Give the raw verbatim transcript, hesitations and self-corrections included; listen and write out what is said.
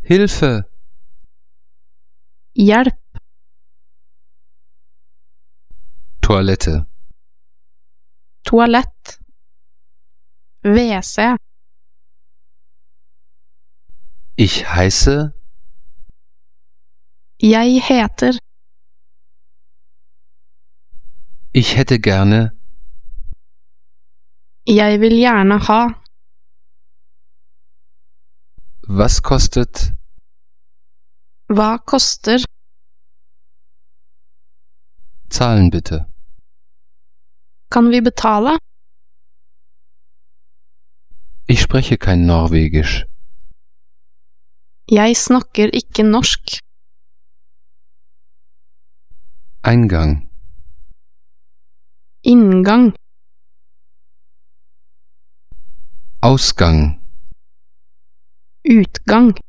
Hilfe! Hjelp. Toilette. Toalett. W C. Ich heiße. Jeg heter. Ich hätte gerne. Jeg vil gjerne ha. Was kostet? Hva koster? Zahlen bitte. Kan vi betale? Ich spreche kein Norwegisch. Jeg snakker ikke norsk. Eingang. Inngang. Ausgang. Utgang.